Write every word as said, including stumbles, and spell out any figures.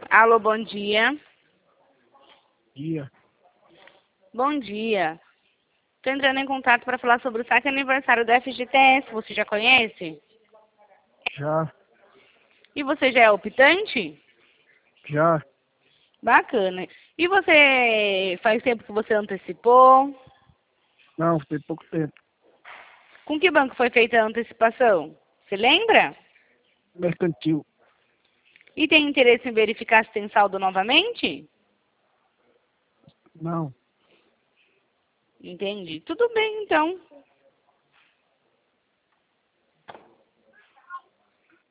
Alô, bom dia. Dia. Bom dia. Estou entrando em contato para falar sobre o saque aniversário do F G T S. Você já conhece? Já. E você já é optante? Já. Bacana. E você faz tempo que você antecipou? Não, tem pouco tempo. Com que banco foi feita a antecipação? Você lembra? Mercantil. E tem interesse em verificar se tem saldo novamente? Não. Entendi. Tudo bem, então.